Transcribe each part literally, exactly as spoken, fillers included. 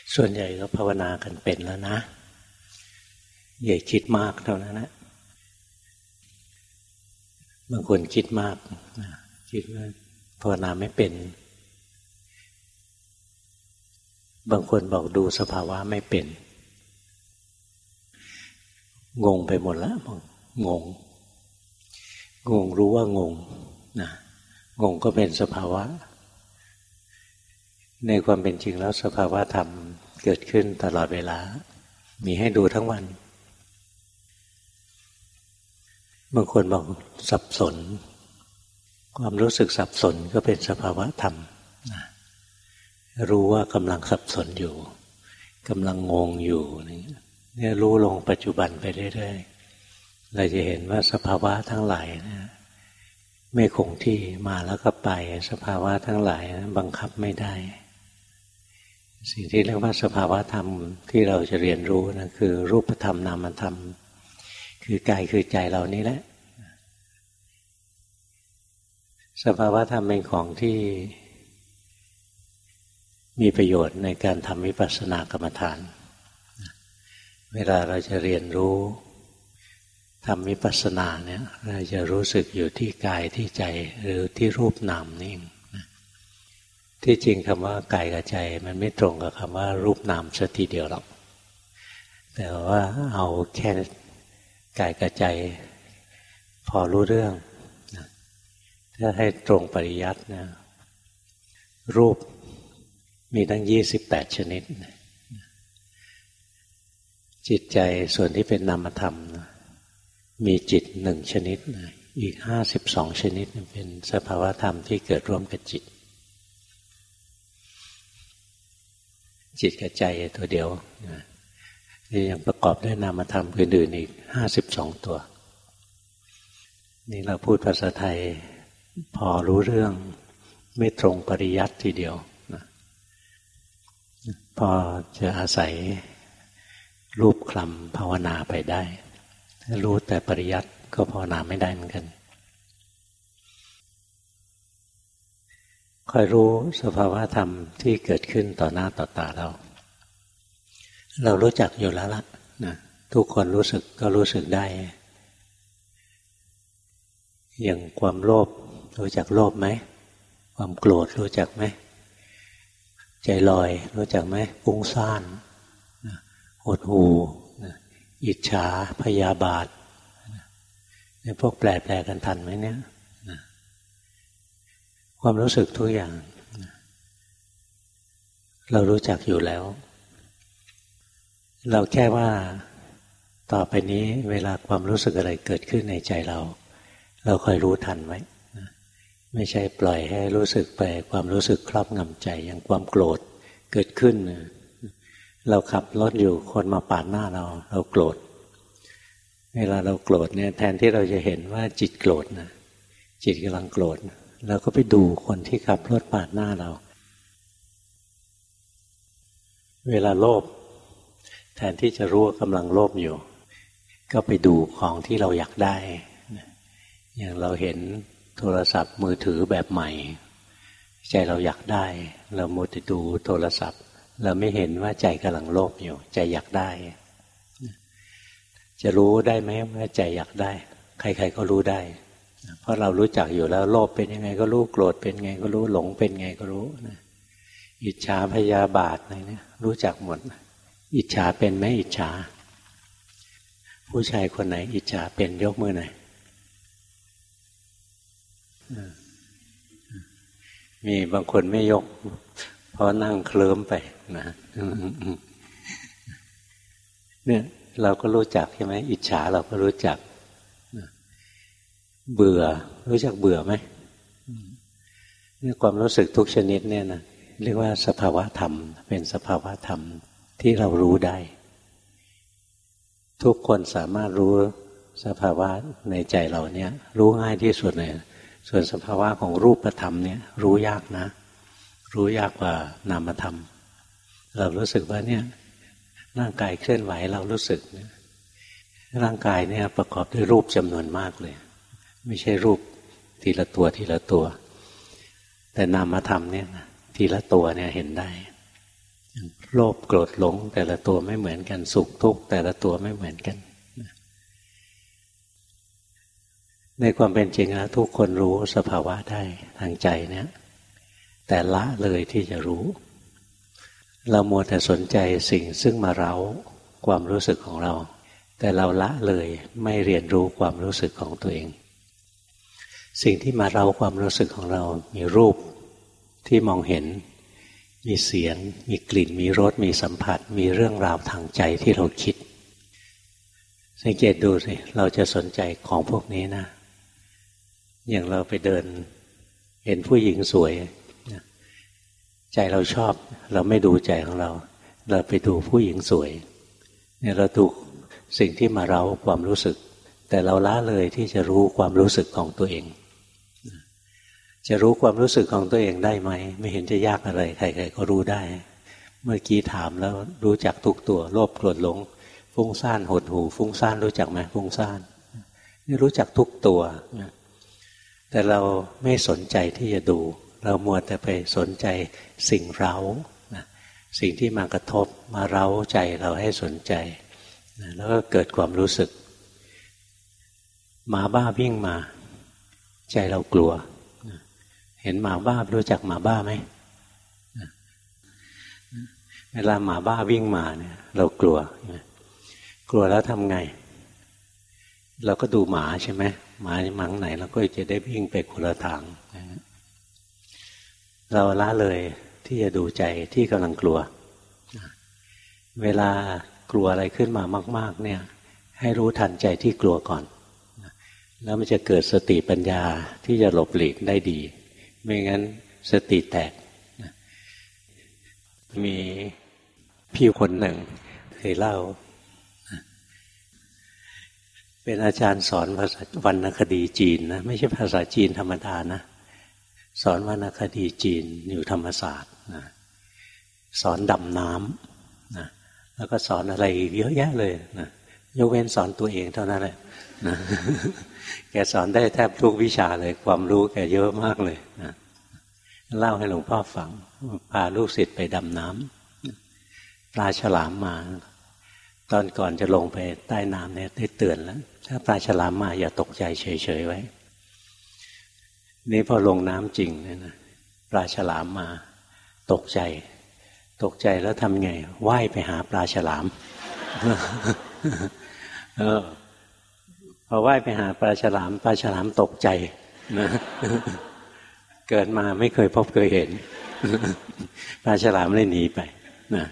ส่วนใหญ่ก็ภาวนากันเป็นแล้วนะอย่าคิดมากเท่านั้นนะบางคนคิดมากคิดว่าภาวนาไม่เป็นบางคนบอกดูสภาวะไม่เป็นงงไปหมดแล้วงงงงรู้ว่างงนะงงก็เป็นสภาวะในความเป็นจริงแล้วสภาวะธรรมเกิดขึ้นตลอดเวลามีให้ดูทั้งวันบางคนบอกสับสนความรู้สึกสับสนก็เป็นสภาวะธรรมนะรู้ว่ากำลังสับสนอยู่กำลังงงอยู่เนี่ยรู้ลงปัจจุบันไปเรื่อยๆเราจะเห็นว่าสภาวะทั้งหลายนะไม่คงที่มาแล้วก็ไปสภาวะทั้งหลายนะบังคับไม่ได้สิ่งที่เรียกว่าสภาวะธรรมที่เราจะเรียนรู้นะคือรูปธรรมนามธรรมคือกายคือใจเรานี่แหละสภาวะธรรมเป็นของที่มีประโยชน์ในการทำวิปัสสนากรรมฐานเวลาเราจะเรียนรู้ทำวิปัสสนาเนี่ยเราจะรู้สึกอยู่ที่กายที่ใจหรือที่รูปนามนี่ที่จริงคำว่ากายกับใจมันไม่ตรงกับคำว่ารูปนามสักทีเดียวหรอกแต่ว่าเอาแค่กายกับใจพอรู้เรื่องถ้าให้ตรงปริยัตินะรูปมีตั้งยี่สิบแปดชนิดจิตใจส่วนที่เป็นนามธรรมมีจิตหนึ่งชนิดอีกห้าสิบสองชนิดเป็นสภาวะธรรมที่เกิดร่วมกับจิตจิตกับใจตัวเดียวนี่ยังประกอบด้วยนามธรรมอื่นๆอีกห้าสิบสองตัวนี่เราพูดภาษาไทยพอรู้เรื่องไม่ตรงปริยัติทีเดียวนะพอจะอาศัยรูปคลำภาวนาไปได้ถ้ารู้แต่ปริยัติก็ภาวนาไม่ได้เหมือนกันคอยรู้สภาวะธรรมที่เกิดขึ้นต่อหน้าต่อตาเราเรารู้จักอยู่แล้วล่ะนะทุกคนรู้สึกก็รู้สึกได้อย่างความโลภรู้จักโลภไหมความโกรธรู้จักไหมใจลอยรู้จักไหมฟุ้งซ่านหดหู่อิจฉาพยาบาทเนี่ยพวกแปลแปลกันทันไหมเนี่ยความรู้สึกทุกอย่างเรารู้จักอยู่แล้วเราแค่ว่าต่อไปนี้เวลาความรู้สึกอะไรเกิดขึ้นในใจเราเราคอยรู้ทันไว้ไม่ใช่ปล่อยให้รู้สึกไปความรู้สึกครอบงำใจอย่างความโกรธเกิดขึ้นเราขับรถอยู่คนมาปาดหน้าเราเราโกรธเวลาเราโกรธเนี่ยแทนที่เราจะเห็นว่าจิตโกรธนะจิตกำลังโกรธเราก็ไปดูคนที่ขับรถปาดหน้าเราเวลาโลภแทนที่จะรู้ว่ากำลังโลภอยู่ก็ไปดูของที่เราอยากได้อย่างเราเห็นโทรศัพท์มือถือแบบใหม่ใจเราอยากได้เรามัวแต่ดูโทรศัพท์เราไม่เห็นว่าใจกำลังโลภอยู่ใจอยากได้จะรู้ได้ไหมว่าใจอยากได้ใครๆก็รู้ได้เพราะเรารู้จักอยู่แล้วโลภเป็นยังไงก็รู้โกรธเป็นไงก็รู้หลงเป็นไงก็รู้อิจฉาพยาบาทอะไรเนี่ยรู้จักหมดอิจฉาเป็นไหมอิจฉาผู้ชายคนไหนอิจฉาเป็นยกมือหน่อยมีบางคนไม่ยกเพราะนั่งเคลิ้มไปนะเนี่ยเราก็รู้จักใช่ไหมอิจฉาเราก็รู้จักเบื่อรู้จักเบื่อไหมเนี่ยความรู้สึกทุกชนิดเนี่ยนะเรียกว่าสภาวะธรรมเป็นสภาวะธรรมที่เรารู้ได้ทุกคนสามารถรู้สภาวะในใจเราเนี่ยรู้ง่ายที่สุดเลยส่วนสภาวะของรูปธรรมเนี่ยรู้ยากนะรู้ยากกว่านามธรรมเรารู้สึกว่าเนี่ยร่างกายเคลื่อนไหวเรารู้สึกร่างกายเนี่ยประกอบด้วยรูปจำนวนมากเลยไม่ใช่รูปทีละตัวทีละตัวแต่นามธรรมเนี่ยทีละตัวเนี่ยเห็นได้โลภโกรธหลงแต่ละตัวไม่เหมือนกันสุขทุกข์แต่ละตัวไม่เหมือนกันในความเป็นจริงแล้วทุกคนรู้สภาวะได้ทางใจเนี่ยแต่ละเลยที่จะรู้เรามัวแต่สนใจสิ่งซึ่งมาเร้าความรู้สึกของเราแต่เราละเลยไม่เรียนรู้ความรู้สึกของตัวเองสิ่งที่มาเร้าความรู้สึกของเรามีรูปที่มองเห็นมีเสียงมีกลิ่นมีรสมีสัมผัสมีเรื่องราวทางใจที่เราคิดสังเกตดูสิเราจะสนใจของพวกนี้นะอย่างเราไปเดินเห็นผู้หญิงสวยใจเราชอบเราไม่ดูใจของเราเราไปดูผู้หญิงสวยเนี่ยเราดูสิ่งที่มาเร้าความรู้สึกแต่เราละเลยที่จะรู้ความรู้สึกของตัวเองจะรู้ความรู้สึกของตัวเองได้ไหมไม่เห็นจะยากอะไรใครๆก็รู้ได้เมื่อกี้ถามแล้วรู้จักทุกตัวโลภโกรธหลงฟุ้งซ่านหดหู่ฟุ้งซ่านรู้จักไหมฟุ้งซ่านนี่รู้จักทุกตัวแต่เราไม่สนใจที่จะดูเรามัวแต่ไปสนใจสิ่งเร้าสิ่งที่มากระทบมาเร้าใจเราให้สนใจแล้วก็เกิดความรู้สึกหมาบ้าวิ่งมาใจเรากลัวเห็นหมาบ้ารู้จักหมาบ้าไหมเวลาหมาบ้าวิ่งมาเนี่ยเรากลัวกลัวแล้วทำไงเราก็ดูหมาใช่ไหมหมาหมังไหนเราก็จะได้วิ่งไปคนละทางเราละเลยที่จะดูใจที่กำลังกลัวเวลากลัวอะไรขึ้นมามากๆเนี่ยให้รู้ทันใจที่กลัวก่อนแล้วมันจะเกิดสติปัญญาที่จะหลบหลีกได้ดีไม่งั้นสติแตกมีพี่คนหนึ่งเคยเล่าเป็นอาจารย์สอนภาษาวรรณคดีจีนนะไม่ใช่ภาษาจีนธรรมดานะสอนวรรณคดีจีนอยู่ธรรมศาสตร์นะสอนดำน้ำนะแล้วก็สอนอะไรเยอะแยะเลยนะยกเว้นสอนตัวเองเท่านั้นแหละนะแกสอนได้แทบทุกวิชาเลยความรู้แกเยอะมากเลยนะเล่าให้หลวงพ่อฟังพาลูกศิษย์ไปดำน้ำปลาฉลามมาตอนก่อนจะลงไปใต้น้ำเนี่ยได้เตือนแล้วถ้าปลาฉลามมาอย่าตกใจเฉยๆไว้นี่พอลงน้ำจริงเนี่ยนะปลาฉลามมาตกใจตกใจแล้วทำไงว่ายไปหาปลาฉลามเออพอว่ายไปหาปลาฉลามปลาฉลามตกใจนะเกิดมาไม่เคยพบเคยเห็นปลาฉลามเลยหนีไปนะ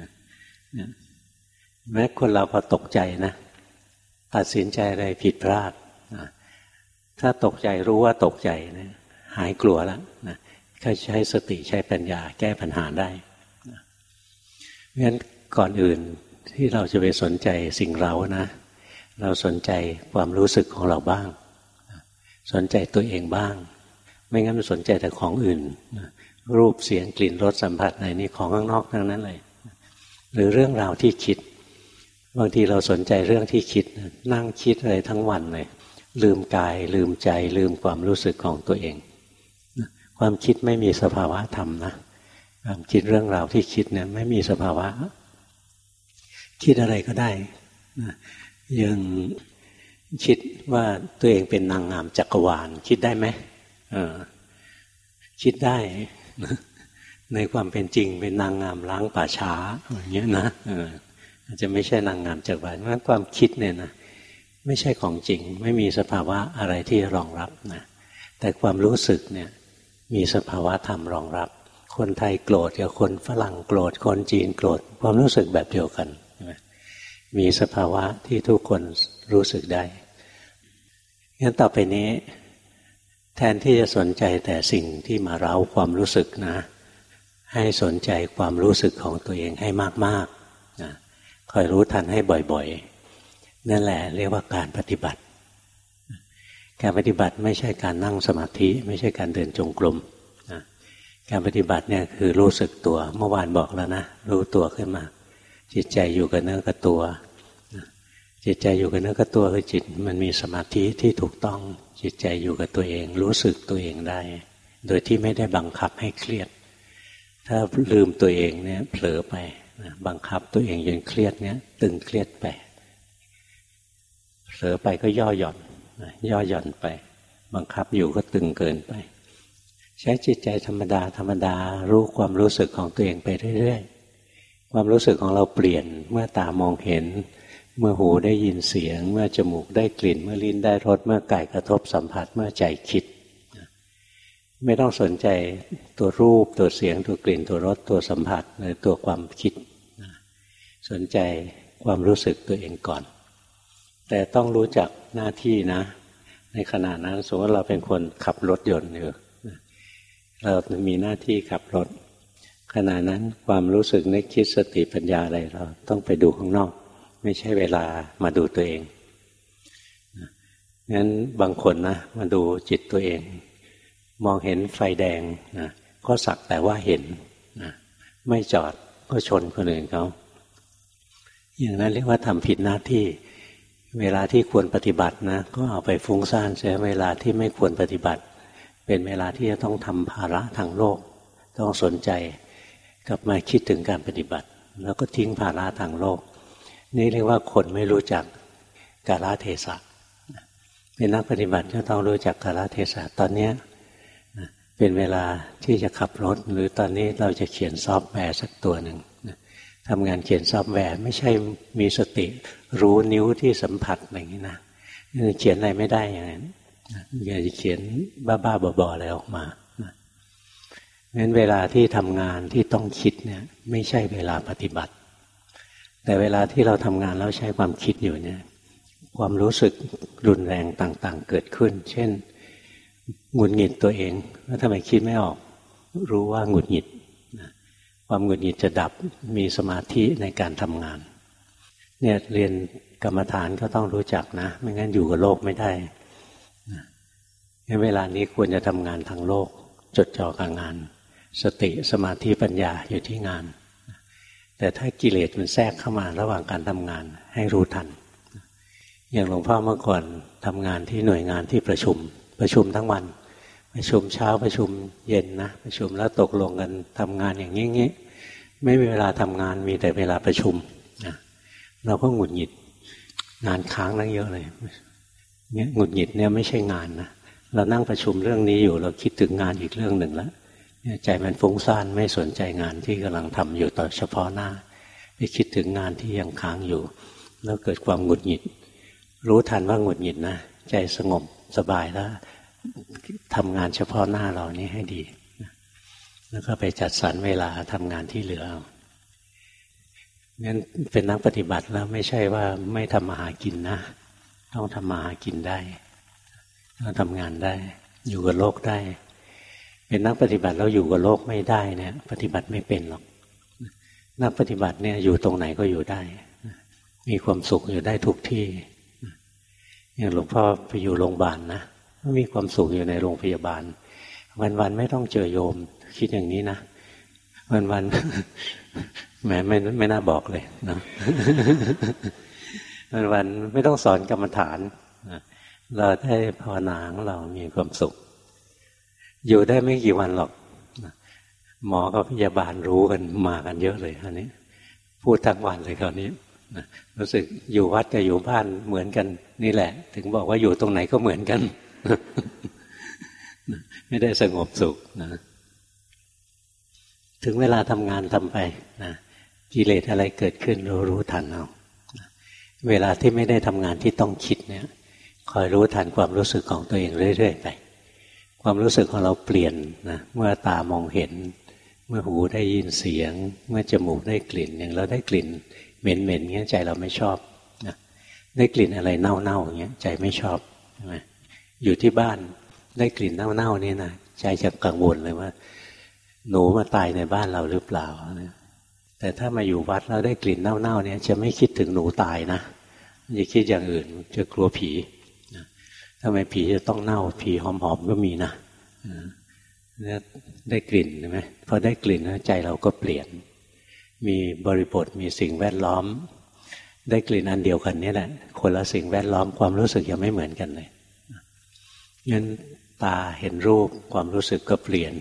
แม้คนเราพอตกใจนะตัดสินใจอะไรผิดพลาดนะถ้าตกใจรู้ว่าตกใจนะหายกลัวแล้วนะก็ใช้สติใช้ปัญญาแก้ปัญหาได้นะเพราะฉะนั้นก่อนอื่นที่เราจะไปสนใจสิ่งเรานะเราสนใจความรู้สึกของเราบ้างสนใจตัวเองบ้างไม่งั้นมันสนใจแต่ของอื่นรูปเสียงกลิ่นรสสัมผัสอะไรนี่ของข้างนอกทั้งนั้นเลยหรือเรื่องราวที่คิดบางทีเราสนใจเรื่องที่คิดนั่งคิดอะไรทั้งวันเลยลืมกายลืมใจลืมความรู้สึกของตัวเองความคิดไม่มีสภาวะธรรมนะความคิดเรื่องราวที่คิดเนี่ยไม่มีสภาวะคิดอะไรก็ได้ยังคิดว่าตัวเองเป็นนางงามจักรวาลคิดได้ไหมเออคิดได้ในความเป็นจริงเป็นนางงามล้างป่าช้าอย่างเงี้ยนะเอออาจจะไม่ใช่นางงามจักรวาลเพราะความคิดเนี่ยนะไม่ใช่ของจริงไม่มีสภาวะอะไรที่รองรับนะแต่ความรู้สึกเนี่ยมีสภาวะธรรมรองรับคนไทยโกรธกับคนฝรั่งโกรธคนจีนโกรธความรู้สึกแบบเดียวกันมีสภาวะที่ทุกคนรู้สึกได้งั้นต่อไปนี้แทนที่จะสนใจแต่สิ่งที่มาเร้าความรู้สึกนะให้สนใจความรู้สึกของตัวเองให้มากๆนะคอยรู้ทันให้บ่อยๆนั่นแหละเรียกว่าการปฏิบัติการปฏิบัติไม่ใช่การนั่งสมาธิไม่ใช่การเดินจงกรมนะการปฏิบัติเนี่ยคือรู้สึกตัวเมื่อวานบอกแล้วนะรู้ตัวขึ้นมาจิตใจอยู่กับเนื้อกับตัวจิตใจอยู่กับเนื้อกับตัวคือจิตมันมีสมาธิที่ถูกต้องจิตใจอยู่กับตัวเองรู้สึกตัวเองได้โดยที่ไม่ได้บังคับให้เครียดถ้าลืมตัวเองเนี่ยเผลอไปนะบังคับตัวเองจนเครียดเนี่ยตึงเครียดไปเผลอไปก็ย่อหย่อนนะย่อหย่อนไปบังคับอยู่ก็ตึงเกินไปใช้จิตใจธรรมดาธรรมดารู้ความรู้สึกของตัวเองไปเรื่อยๆความรู้สึกของเราเปลี่ยนเมื่อตามองเห็นเมื่อหูได้ยินเสียงเมื่อจมูกได้กลิ่นเมื่อลิ้นได้รสเมื่อกายกระทบสัมผัสเมื่อใจคิดไม่ต้องสนใจตัวรูปตัวเสียงตัวกลิ่นตัวรสตัวสัมผัสหรือตัวความคิดสนใจความรู้สึกตัวเองก่อนแต่ต้องรู้จักหน้าที่นะในขณะนั้นสมมติเราเป็นคนขับรถยนต์อยู่เรามีหน้าที่ขับรถขณะนั้นความรู้สึกนึกคิดสติปัญญาอะไรเราต้องไปดูข้างนอกไม่ใช่เวลามาดูตัวเองงั้นบางคนนะมาดูจิตตัวเองมองเห็นไฟแดงนะก็สักแต่ว่าเห็นนะไม่จอดก็ชนคนอื่นเขาอย่างนั้นเรียกว่าทำผิดหน้าที่เวลาที่ควรปฏิบัตินะก็เอาไปฟุ้งซ่านเสียเวลาที่ไม่ควรปฏิบัติเป็นเวลาที่จะต้องทำภาระทางโลกต้องสนใจกลับมาคิดถึงการปฏิบัติแล้วก็ทิ้งภาระทางโลกนี่เรียกว่าคนไม่รู้จักกาลเทศะเป็นนักปฏิบัติก็ต้องรู้จักกาลเทศะตอนนี้เป็นเวลาที่จะขับรถหรือตอนนี้เราจะเขียนซอฟต์แวร์สักตัวหนึ่งทำงานเขียนซอฟต์แวร์ไม่ใช่มีสติรู้นิ้วที่สัมผัสอย่างนี้นะเขียนอะไรไม่ได้อย่างนั้นอย่าจะเขียนบ้าๆบอๆอะไรออกมางั้นเวลาที่ทำงานที่ต้องคิดเนี่ยไม่ใช่เวลาปฏิบัติแต่เวลาที่เราทำงานแล้วใช้ความคิดอยู่เนี่ยความรู้สึกรุนแรงต่างๆเกิดขึ้นเช่นหงุดหงิดตัวเองว่าทำไมคิดไม่ออกรู้ว่าหงุดหงิดความหงุดหงิดจะดับมีสมาธิในการทำงานเนี่ยเรียนกรรมฐานก็ต้องรู้จักนะไม่งั้นอยู่กับโลกไม่ได้ในเวลานี้ควรจะทำงานทางโลกจดจ่อกับงานสติสมาธิปัญญาอยู่ที่งานแต่ถ้ากิเลสมันแทรกเข้ามาระหว่างการทำงานให้รู้ทันอย่างหลวงพ่อเมื่อก่อนทำงานที่หน่วยงานที่ประชุมประชุมทั้งวันประชุมเช้าประชุมเย็นนะประชุมแล้วตกลงกันทำงานอย่างนี้ๆไม่มีเวลาทำงานมีแต่เวลาประชุมนะเราก็หงุดหงิดงานค้างนั่งเยอะเลยเนี่ยหงุดหงิดเนี่ยไม่ใช่งานนะเรานั่งประชุมเรื่องนี้อยู่เราคิดถึงงานอีกเรื่องหนึ่งแล้วใจมันฟุ้งซ่านไม่สนใจงานที่กำลังทำอยู่ต่อเฉพาะหน้าไปคิดถึงงานที่ยังค้างอยู่แล้วเกิดความหงุดหงิดรู้ทันว่าหงุดหงิดนะใจสงบสบายแล้วทำงานเฉพาะหน้าเรานี่ให้ดีแล้วก็ไปจัดสรรเวลาทำงานที่เหลืองั้นเป็นนักปฏิบัติแล้วไม่ใช่ว่าไม่ทำมาหากินนะต้องทำมาหากินได้ต้องทำงานได้อยู่กับโลกได้เป็นนักปฏิบัติแล้วอยู่กับโลกไม่ได้เนี่ยปฏิบัติไม่เป็นหรอกนักปฏิบัติเนี่ยอยู่ตรงไหนก็อยู่ได้มีความสุขอยู่ได้ทุกที่อย่างหลวงพ่อไปอยู่โรงพยาบาลนะมีความสุขอยู่ในโรงพยาบาลวันๆไม่ต้องเจอโยมคิดอย่างนี้นะวันๆแหมไม่ไม่น่าบอกเลยนะวันๆไม่ต้องสอนกรรมฐานเราได้ภาวนาของเรามีความสุขอยู่ได้ไม่กี่วันหรอกหมอกับพยาบาลรู้กันมากันเยอะเลยคราวนี้พูดทั้งวันเลยคราวนี้รู้สึกอยู่วัดกับอยู่บ้านเหมือนกันนี่แหละถึงบอกว่าอยู่ตรงไหนก็เหมือนกันไม่ได้สงบสุขนะถึงเวลาทำงานทำไปนะกิเลสอะไรเกิดขึ้นเรารู้ทันเอาเวลาที่ไม่ได้ทำงานที่ต้องคิดเนี่ยคอยรู้ทันความรู้สึกของตัวเองเรื่อยๆไปความรู้สึกของเราเปลี่ยนนะเมื่อตามองเห็นเมื่อหูได้ยินเสียงเมื่อจมูกได้กลิ่นอย่างเราได้กลิ่นเหม็นๆอย่างเงี้ยใจเราไม่ชอบนะได้กลิ่นอะไรเน่าๆอย่างเงี้ยใจไม่ชอบใช่ไหมอยู่ที่บ้านได้กลิ่นเน่าๆนี่นะใจจะกังวลเลยว่าหนูมาตายในบ้านเราหรือเปล่าแต่ถ้ามาอยู่วัดแล้วได้กลิ่นเน่าๆเนี่ยจะไม่คิดถึงหนูตายนะจะคิดอย่างอื่นจะกลัวผีทำไมผีจะต้องเน่าผีหอมๆก็มีนะเนี่ยได้กลิ่นใช่ไหมพอได้กลิ่นใจเราก็เปลี่ยนมีบริบทมีสิ่งแวดล้อมได้กลิ่นอันเดียวกันนี่แหละคนละสิ่งแวดล้อมความรู้สึกยังไม่เหมือนกันเลยงั้นตาเห็นรูปความรู้สึกก็เปลี่ยนห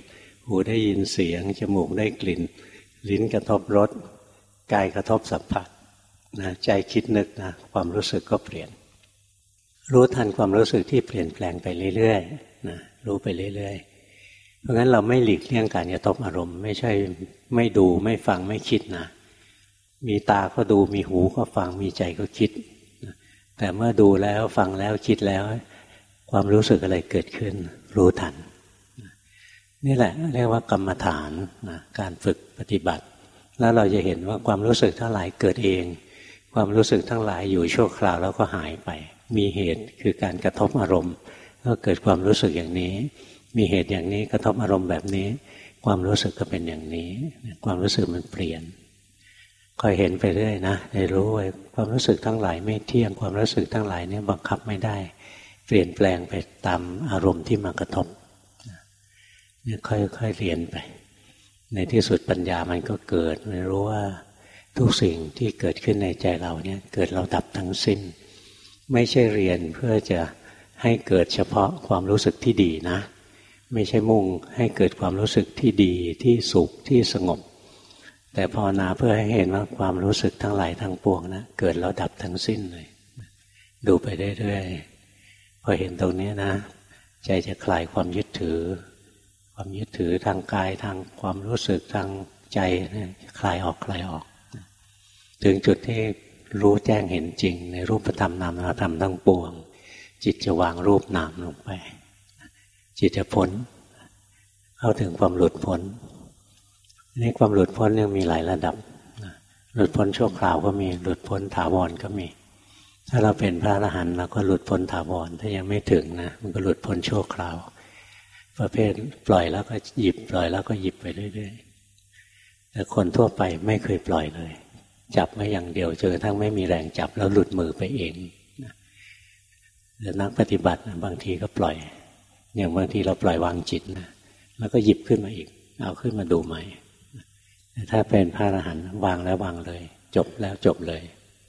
หูได้ยินเสียงจมูกได้กลิ่นลิ้นกระทบรสกายกระทบสัมผัสนะใจคิดนึกนะความรู้สึกก็เปลี่ยนรู้ทันความรู้สึกที่เปลี่ยนแปลงไปเรื่อยๆนะรู้ไปเรื่อยๆเพราะงั้นเราไม่หลีกเลี่ยงการกระทบอารมณ์ไม่ใช่ไม่ดูไม่ฟังไม่คิดนะมีตาก็ดูมีหูก็ฟังมีใจก็คิดนะแต่เมื่อดูแล้วฟังแล้วคิดแล้วความรู้สึกอะไรเกิดขึ้นรู้ทันนี่แหละเรียกว่ากรรมฐานนะการฝึกปฏิบัติแล้วเราจะเห็นว่าความรู้สึกทั้งหลายเกิดเองความรู้สึกทั้งหลายอยู่ชั่วคราวแล้วก็หายไปมีเหตุคือการกระทบอารมณ์ก็เกิดความรู้สึกอย่างนี้มีเหตุอย่างนี้กระทบอารมณ์แบบนี้ความรู้สึกก็เป็นอย่างนี้ความรู้สึกมันเปลี่ยนคอยเห็นไปเรื่อยนะได้รู้ว่าความรู้สึกทั้งหลายไม่เที่ยงความรู้สึกทั้งหลายเนี่ยบังคับไม่ได้เปลี่ยนแปลงไปตามอารมณ์ที่มากระทบเนี่ยค่อยๆเรียนไปในที่สุดปัญญามันก็เกิดมันรู้ว่าทุกสิ่งที่เกิดขึ้นในใจเราเนี่ยเกิดเราดับทั้งสิ้นไม่ใช่เรียนเพื่อจะให้เกิดเฉพาะความรู้สึกที่ดีนะไม่ใช่มุ่งให้เกิดความรู้สึกที่ดีที่สุขที่สงบแต่ภาวนาเพื่อให้เห็นว่าความรู้สึกทั้งหลายทั้งปวงนะเกิดแล้วดับทั้งสิ้นเลยดูไปเรื่อยๆพอเห็นตรงนี้นะใจจะคลายความยึดถือความยึดถือทางกายทางความรู้สึกทางใจเนี่ยคลายออกคลายออกถึงจุดที่รู้แจ้งเห็นจริงในรูปธรรมนามธรรมทั้งปวงจิตจะวางรูปนามลงไปจิตจะพ้นเข้าถึงความหลุดพ้นนี่ความหลุดพ้นยังมีหลายระดับหลุดพ้นชั่วคราวก็มีหลุดพ้นถาวรก็มีถ้าเราเป็นพระอรหันต์เราก็หลุดพ้นถาวรถ้ายังไม่ถึงนะมันก็หลุดพ้นชั่วคราวประเภทปล่อยแล้วก็หยิบปล่อยแล้วก็หยิบไปเรื่อยๆแต่คนทั่วไปไม่เคยปล่อยเลยจับไว้อย่างเดียวจนกระทั่งไม่มีแรงจับแล้วหลุดมือไปเองแต่นักปฏิบัติบางทีก็ปล่อยอย่างบางทีเราปล่อยวางจิตนะแล้วก็หยิบขึ้นมาอีกเอาขึ้นมาดูใหม่แต่ถ้าเป็นพระอรหันต์วางแล้ววางเลยจบแล้วจบเลย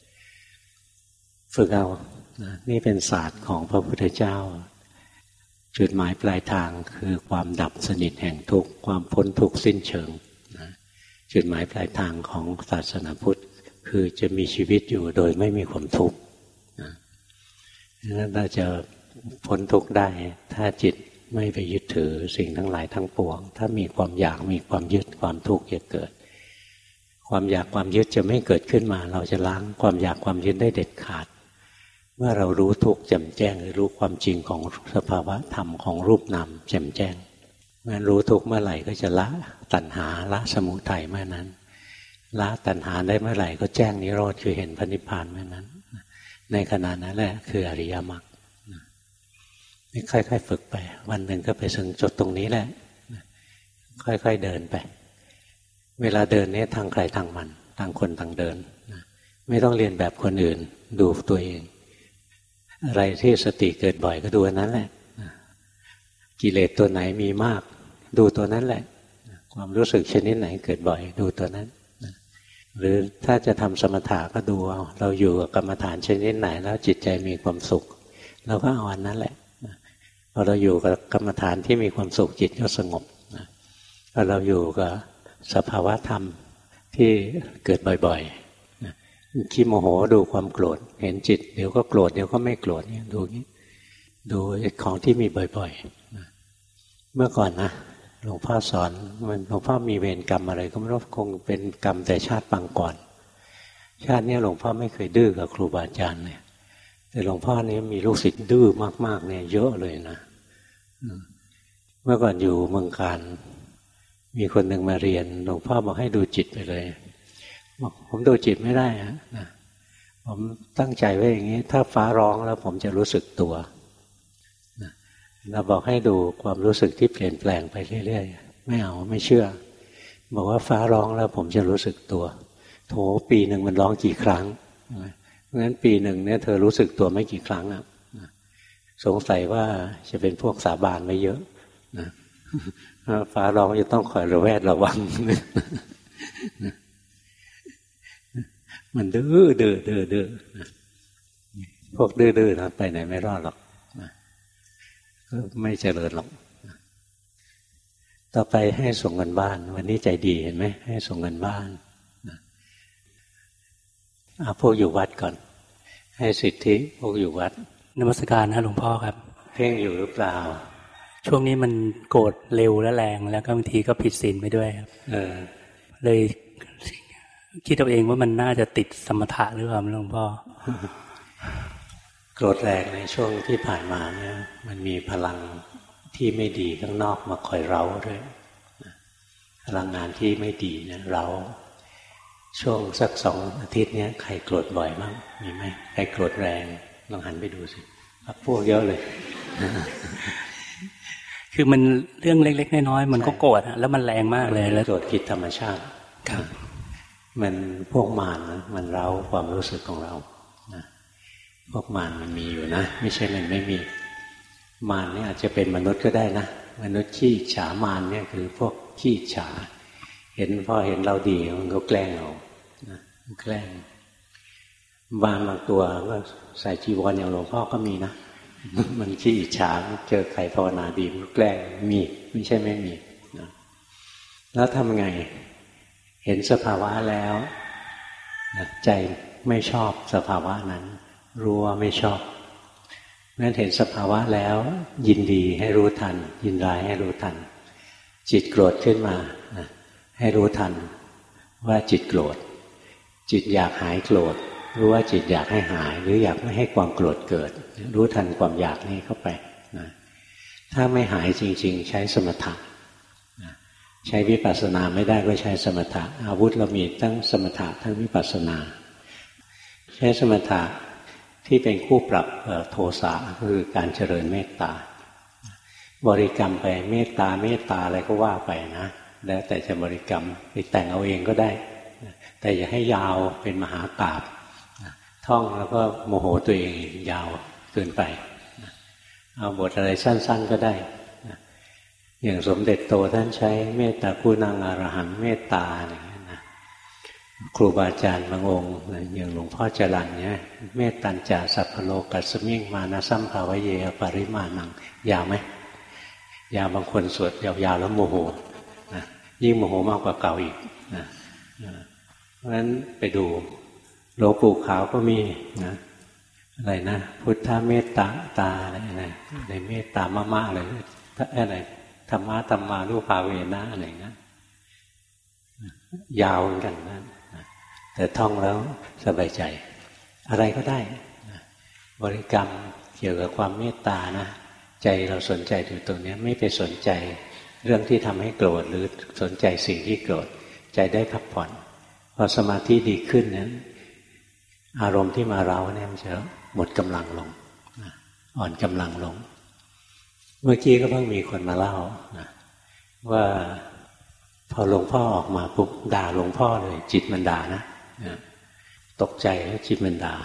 ฝึกเอานะนี่เป็นศาสตร์ของพระพุทธเจ้าจุดหมายปลายทางคือความดับสนิทแห่งทุกข์ความพ้นทุกข์สิ้นเชิงนะจุดหมายปลายทางของศาสนาพุทธคือจะมีชีวิตอยู่โดยไม่มีความทุกข์นะนั้นเราจะพ้นทุกข์ได้ถ้าจิตไม่ไปยึดถือสิ่งทั้งหลายทั้งปวงถ้ามีความอยากมีความยึดความทุกข์จะเกิดความอยากความยึดจะไม่เกิดขึ้นมาเราจะล้างความอยากความยึดได้เด็ดขาดเมื่อเรารู้ทุกข์แจ่มแจ้งหรือรู้ความจริงของสภาวะธรรมของรูปนามแจ่มแจ้งเมื่อรู้ทุกข์เมื่อไหร่ก็จะละตัณหาละสมุทัยเมื่อนั้นละตัณหาได้เมื่อไหร่ก็แจ้งนิโรธคือเห็นพระนิพพานเมื่อนั้นในขณะนั้นแหละคืออริยมรรคนี่ค่อยๆฝึกไปวันหนึ่งก็ไปถึงจุดตรงนี้แหละค่อยๆเดินไปเวลาเดินเนี่ยทางใครทางมันทางคนทางเดินไม่ต้องเรียนแบบคนอื่นดูตัวเองอะไรที่สติเกิดบ่อยก็ดูอันนั้นแหละกิเลสตัวไหนมีมากดูตัวนั้นแหละความรู้สึกชนิดไหนเกิดบ่อยดูตัวนั้นหรือถ้าจะทำสมถะก็ดูเอาเราอยู่กับกรรมฐานชนิดไหนแล้วจิตใจมีความสุขเราก็เอาอันนั้นแหละพอเราอยู่กับกรรมฐานที่มีความสุขจิตก็สงบพอเราอยู่กับสภาวะธรรมที่เกิดบ่อยๆขี้โมโหดูความโกรธเห็นจิตเดี๋ยวก็โกรธเดี๋ยวก็ไม่โกรธเนี่ยดูนี้ดูของที่มีบ่อยๆเมื่อก่อนนะหลวงพ่อสอนมันหลวงพ่อมีเวรกรรมอะไรก็ไม่รู้คงเป็นกรรมแต่ชาติปางก่อนชาตินี้หลวงพ่อไม่เคยดื้อกับครูบาอาจารย์เนี่ยแต่หลวงพ่อนี้มีลูกศิษย์ดื้อมากๆเนี่ยเยอะเลยนะเมื่อก่อนอยู่เมืองการมีคนหนึ่งมาเรียนหลวงพ่อบอกให้ดูจิตไปเลยบอกผมดูจิตไม่ได้นะผมตั้งใจไว้อย่างนี้ถ้าฟ้าร้องแล้วผมจะรู้สึกตัวนะเราบอกให้ดูความรู้สึกที่เปลี่ยนแปลงไปเรื่อยๆไม่เอาไม่เชื่อบอกว่าฟ้าร้องแล้วผมจะรู้สึกตัวโถปีหนึ่งมันร้องกี่ครั้งเพราะฉะนั้นปีหนึ่งเนี่ยเธอรู้สึกตัวไม่กี่ครั้งอ่ะสงสัยว่าจะเป็นพวกสาบานไม่เยอะนะฟ้าร้องจะต้องคอยระแวดระวังมันดื้อดื้อดื้อดื้อพวกดื้อดื้อนะไปไหนไม่รอดหรอกก็ไม่เจริญหรอกต่อไปให้ส่งเงินบ้านวันนี้ใจดีเห็นไหมให้ส่งเงินบ้านเอาพวกอยู่วัดก่อนให้สิทธิพวกอยู่วัดนมัสการนะหลวงพ่อครับเพ่งอยู่หรือเปล่าช่วงนี้มันโกรธเร็วและแรงแล้วก็บางทีก็ผิดศีลไปด้วยครับเออเลยคิดเอาเองว่ามันน่าจะติดสมถะหรือเปล่าหลวงพ่อโกรธแรงในช่วงที่ผ่านมาเนี่ยมันมีพลังที่ไม่ดีข้างนอกมาคอยเร้าด้วยพลังงานที่ไม่ดีเนี่ยเร้าช่วงสักสองอาทิตย์เนี้ยใครโกรธบ่อยมั้งมีไหมใครโกรธแรงลองหันไปดูสิพวกเยอะเลยคือมันเรื่องเล็กๆน้อยๆมันก็โกรธแล้วมันแรงมากเลยแล้วโกรธผิดธรรมชาติครับมันพวกมารนะมันเร้าความรู้สึกของเรานะพวกมารมันมีอยู่นะไม่ใช่มันไม่มีมารเนี่ยอาจจะเป็นมนุษย์ก็ได้นะมนุษย์ขี้ฉามารเนี่ยคือพวกขี้ฉาเห็นพอเห็นเราดีมันก็แกล้งเรานะแกล้งมารบางตัวก็ใส่จีวรอย่างหลวงพ่อก็มีนะมันขี้ฉาเจอใครภาวนาดีมันแกล้งมีไม่ใช่ไม่มีนะแล้วทำไงเห็นสภาวะแล้วใจไม่ชอบสภาวะนั้นรู้ว่าไม่ชอบงั้นเห็นสภาวะแล้วยินดีให้รู้ทันยินร้ายให้รู้ทันจิตโกรธขึ้นมาให้รู้ทันว่าจิตโกรธจิตอยากหายโกรธรู้ว่าจิตอยากให้หายหรืออยากไม่ให้ความโกรธเกิดรู้ทันความอยากนี้เข้าไปนะถ้าไม่หายจริงๆใช้สมถะใช้วิปัสสนาไม่ได้ก็ใช้สมถะอาวุธเรามีทั้งสมถะทั้งวิปัสสนาใช้สมถะที่เป็นคู่ปรับโทสะคือการเจริญเมตตาบริกรรมไปเมตตาเมตตาอะไรก็ว่าไปนะแล้วแต่จะบริกรรมไปแต่งเอาเองก็ได้แต่อย่าให้ยาวเป็นมหากาพย์ท่องแล้วก็โมโหตัวเองยาวเกินไปเอาบทอะไรสั้นๆก็ได้อย่างสมเด็จโตท่านใช้เมตตากุณังอรหังเมตตาอะไรอย่างเงี้ยนะครูบาอาจารย์บางองค์อย่างหลวงพ่อจรัญเนี่ยเมตตัญจาสัพพโลกัสสมิงมานะสัมภาวะเยปริมาณังยาวไหมยาวบางคนสวดยาวๆแล้วโมโหนะยิ่งโมโหมากกว่าเก่าอีกนะเพราะฉะนั้นไปดูหลวงปู่ขาวก็มีนะอะไรนะพุทธเมตตาตาอะไรนะในเมตตามากๆเลยอะไรธรรมะธรรมานุภาเวนะอะไรนะยาวเหมือนกันนะแต่ท่องแล้วสบายใจอะไรก็ได้บริกรรมเกี่ยวกับความเมตตานะใจเราสนใจอยู่ตรงนี้ไม่ไปสนใจเรื่องที่ทำให้โกรธหรือสนใจสิ่งที่โกรธใจได้พักผ่อนพอสมาธิดีขึ้นเนี่ยอารมณ์ที่มาเราเนี่ยมันจะหมดกำลังลงอ่อนกำลังลงเมื่อกี้ก็เพิ่งมีคนมาเล่านะว่าพอหลวงพ่อออกมาปุ๊บด่าหลวงพ่อเลยจิตมันด่านะตกใจแล้วจิตมันด่า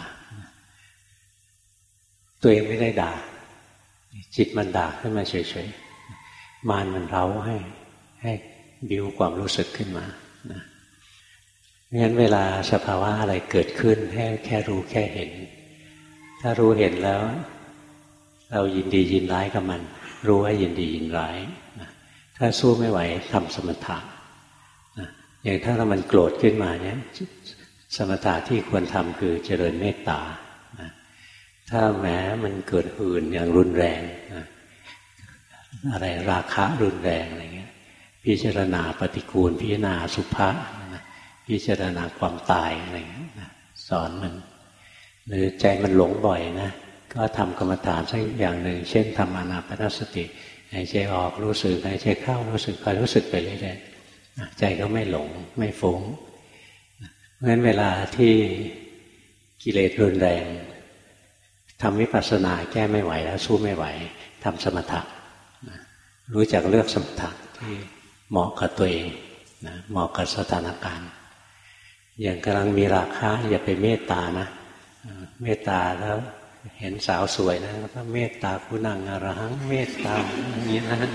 ตัวเองไม่ได้ด่าจิตมันด่าขึ้นมาเฉยๆมารมันเร้าให้ให้บิ้วความรู้สึกขึ้นมานะงั้นเวลาสภาวะอะไรเกิดขึ้นให้แค่รู้แค่เห็นถ้ารู้เห็นแล้วเรายินดียินร้ายกับมันรู้ว่ายินดียินร้ายนะถ้าสู้ไม่ไหวทำสมถะนะอย่างถ้าเรามันโกรธขึ้นมาเนี่ยสมถะที่ควรทำคือเจริญเมตตานะถ้าแม้มันเกิดอื่นอย่างรุนแรงนะอะไรราคะรุนแรงอะไรเงี้ยพิจารณาปฏิกูลพิจารณาสุภะนะพิจารณาความตายอะไรเงี้ยนะสอนมันหรือใจมันหลงบ่อยนะก็ทำกรรมฐานสักอย่างหนึ่งเช่นทำอานาปานสติหายใจออกรู้สึกหายใจเข้ารู้สึกคอยรู้สึกไปเรื่อยๆใจก็ไม่หลงไม่ฟุ้งเพราะฉะนั้นเวลาที่กิเลสรุนแรงทำวิปัสสนาแก้ไม่ไหวแล้วสู้ไม่ไหวทำสมถะรู้จักเลือกสมถะที่เหมาะกับตัวเองนะเหมาะกับสถานการณ์อย่างกำลังมีราคะอย่าไปเมตตานะเมตตาแล้วเห็นสาวสวยนะก็เมตตากุณังอรหังเมตตาอย่างนี้นะ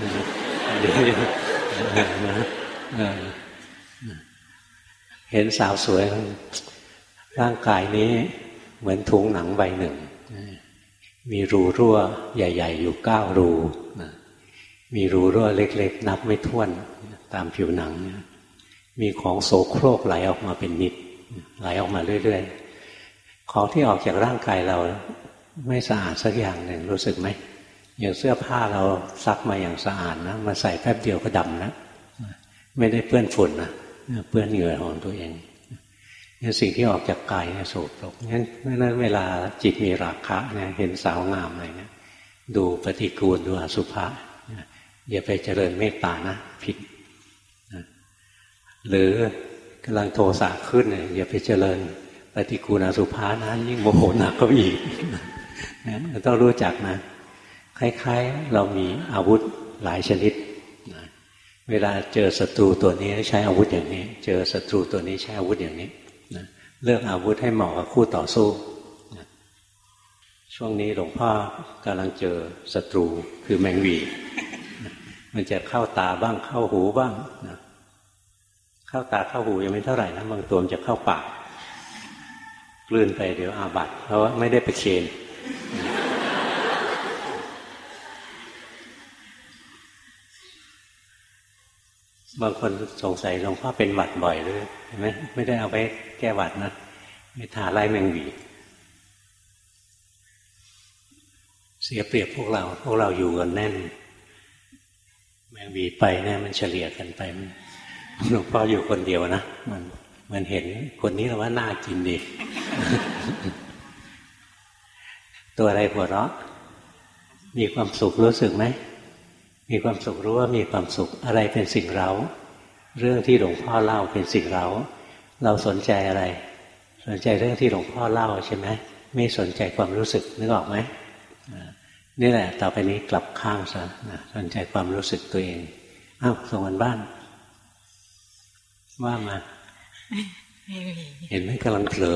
เห็นสาวสวยร่างกายนี้เหมือนถุงหนังใบหนึ่งมีรูรั่วใหญ่ๆอยู่เก้ารูมีรูรั่วเล็กๆนับไม่ถ้วนตามผิวหนังมีของโสโครกไหลออกมาเป็นนิดไหลออกมาเรื่อยๆของที่ออกจากร่างกายเราไม่สะอาดสักอย่างหนึ่งรู้สึกไหมอย่างเสื้อผ้าเราซักมาอย่างสะอาดนะมาใส่แป๊บเดียวก็ดำนะไม่ได้เปื้อนฝุ่นนะเปื้อนเหงื่อของตัวเองนี่สิ่งที่ออกจากกายเนี่ยโสโครกงั้นนั้นเวลาจิตมีราคะเนี่ยเห็นสาวงามอะไรเนี่ยดูปฏิกูลดูอสุภะอย่าไปเจริญเมตตานะผิดนะหรือกำลังโทสะขึ้นเนี่ยอย่าไปเจริญปฏิกูลอสุภะนะยิ่งโมโหหนักก็อีกนะต้องรู้จักนะคล้ายๆเรามีอาวุธหลายชนิดนะเวลาเจอศัตรูตัวนี้ใช้อาวุธอย่างนี้เจอศัตรูตัวนี้ใช้อาวุธอย่างนี้นะเลือกอาวุธให้เหมาะกับคู่ต่อสู้นะช่วงนี้หลวงพ่อกำลังเจอศัตรูคือแมงวีนะมันจะเข้าตาบ้างเข้าหูบ้างนะเข้าตาเข้าหูยังไม่เท่าไหร่นะบางตัวมันจะเข้าปากกลืนไปเดี๋ยวอาบัติเพราะว่าไม่ได้ไปเคนบางคนสงสัยหลวงพ่อเป็นหวัดบ่อยหรือเห็นไหมไม่ได้เอาไปแก้หวัดนะไม่ทาไล่แมงวีเสียเปรียบพวกเราพวกเราอยู่กันแน่นแมงวีไปเนี่ยมันเฉลี่ยกันไปหลวงพ่ออยู่คนเดียวนะมันมันเห็นคนนี้เราว่าน่ากินดี ตัวอะไรหัวเราะมีความสุขรู้สึกไหมมีความสุขรู้ว่ามีความสุขอะไรเป็นสิ่งเร้าเรื่องที่หลวงพ่อเล่าเป็นสิ่งเร้าเราสนใจอะไรสนใจเรื่องที่หลวงพ่อเล่าใช่ไหมไม่สนใจความรู้สึกนึกออกไหมนี่แหละต่อไปนี้กลับข้างซะสนใจความรู้สึกตัวเองอ้าวส่งกันบ้านว่ามาเห็นไหมกำลังเผลอ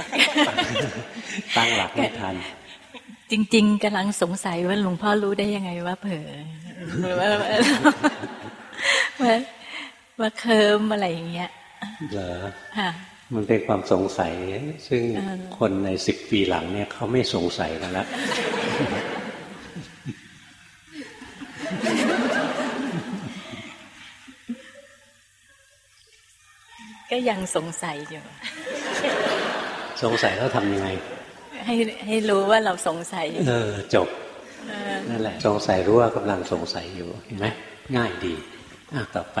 ตั้งหลักไม่ทันจริงๆกำลังสงสัยว่าหลวงพ่อรู้ได้ยังไงว่าเผลอว่าว่าว่าเคิมอะไรอย่างเงี้ยเหรอมันเป็นความสงสัยซึ่งคนในสิบปีหลังเนี่ยเขาไม่สงสัยกันแล้วก็ยังสงสัยอยู่สงสัยแล้วทำยังไงให้ให้รู้ว่าเราสงสัยเออจบนั่นแหละสงสัยรู้ว่ากำลังสงสัยอยู่เห็นไหมง่ายดีอ่ะต่อไป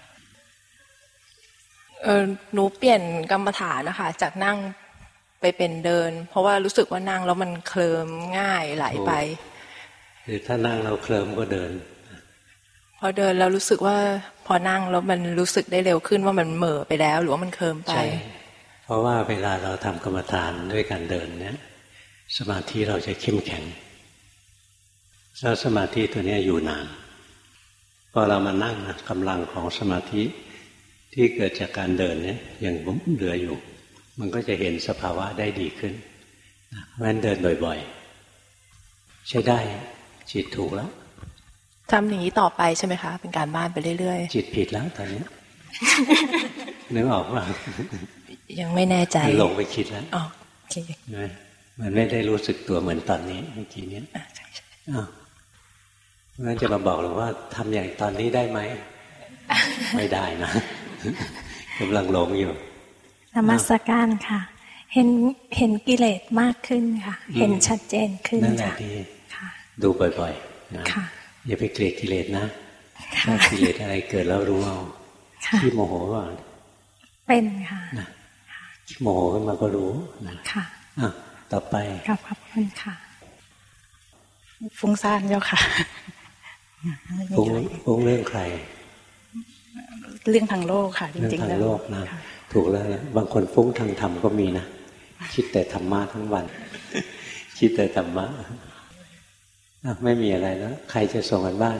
เออหนูเปลี่ยนกรรมฐานนะคะจากนั่งไปเป็นเดินเพราะว่ารู้สึกว่านั่งแล้วมันเคลิ้มง่ายไหลไปคือถ้านั่งเราเคลิ้มก็เดินพอเดินแล้วรู้สึกว่าพอนั่งแล้วมันรู้สึกได้เร็วขึ้นว่ามันเหม่อไปแล้วหรือว่ามันเคลิ้มไปเพราะว่าเวลาเราทำกรรมฐานด้วยการเดินเนี่ยสมาธิเราจะเข้มแข็งแล้วสมาธิตัวนี้อยู่นานพอเรามานั่งนะกำลังของสมาธิที่เกิดจากการเดินเนี่ยยังเหลืออยู่มันก็จะเห็นสภาวะได้ดีขึ้นเพราะฉะนั้นเดินบ่อยๆใช้ได้จิตถูกแล้วทำอย่างนี้ต่อไปใช่ไหมคะเป็นการบ้านไปเรื่อยๆจิตผิดแล้วตอนนี้นึกออกป่ะยังไม่แน่ใจหลงไปคิดแล้วอ๋อโอเคมันไม่ได้รู้สึกตัวเหมือนตอนนี้เมื่อกี้นี้ใช่อ้าวงั้นจะมาบอกหรือว่าทำอย่างตอนนี้ได้ไหมไม่ได้นะกำลังหลงอยู่นมัสการค่ะเห็นเห็นกิเลสมากขึ้นค่ะเห็นชัดเจนขึ้นนั่นแหละดีดูบ่อยๆนะอย่าไปเกลียดกิเลสนะถ้ากิเลสอะไรเกิดแล้วรู้เอาที่โมโหว่าเป็นค่ะโมโหขึ้นมาก็รู้นะค่ะอ่ะต่อไปขอบคุณค่ะฟุ้งซ่านเจ้าค่ะฟุ้งฟุ้งเรื่องใครเรื่องทางโลกค่ะจริงๆแล้วเรื่องทางโลกนะถูกแล้วนะบางคนฟุ้งทางธรรมก็มีนะคิดแต่ธรรมะทั้งวันคิดแต่ธรรมะไม่มีอะไรแล้วใครจะส่งกันบ้าน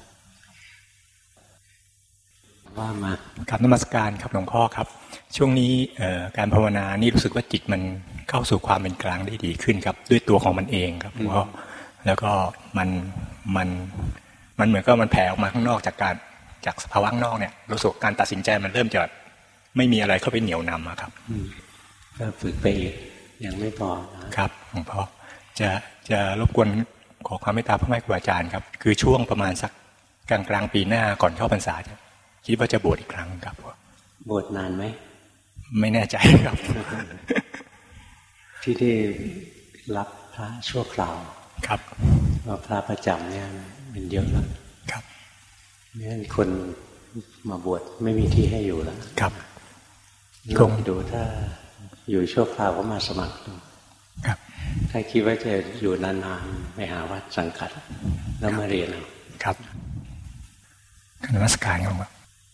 ว่ามาครับนมัสการครับหลวงพ่อครับช่วงนี้การภาวนานี่รู้สึกว่าจิตมันเข้าสู่ความเป็นกลางได้ดีขึ้นครับด้วยตัวของมันเองครับหลวงพ่อแล้วก็มันมันมันเหมือนก็มันแผ่ออกมาข้างนอกจากการจากสภาวะข้างนอกเนี่ยรู้สึกการตัดสินใจมันเริ่มจะไม่มีอะไรเข้าไปเหนี่ยวนำครับก็ฝึกไปอีกยังไม่พอครับหลวงพ่อจะจะรบกวนขอความเมตตาพระแม่ครูอาจารย์ครับคือช่วงประมาณสักกลางกลางปีหน้าก่อนเข้าพรรษาคิดว่าจะบวชอีกครั้งครับบวชนานไหมไม่แน่ใจครับที่ที่รับพระชั่วคราวครับว่าพระประจำเนี่ยมันเยอะแล้วครับเนี่ยคนมาบวชไม่มีที่ให้อยู่แล้วครับลองดูถ้าอยู่ชั่วคราวก็มาสมัครดูครับถ้าคิดว่าจะอยู่นานๆไปหาวัดสังกัดแล้วมาเรียนเอาครับนมัสการครับ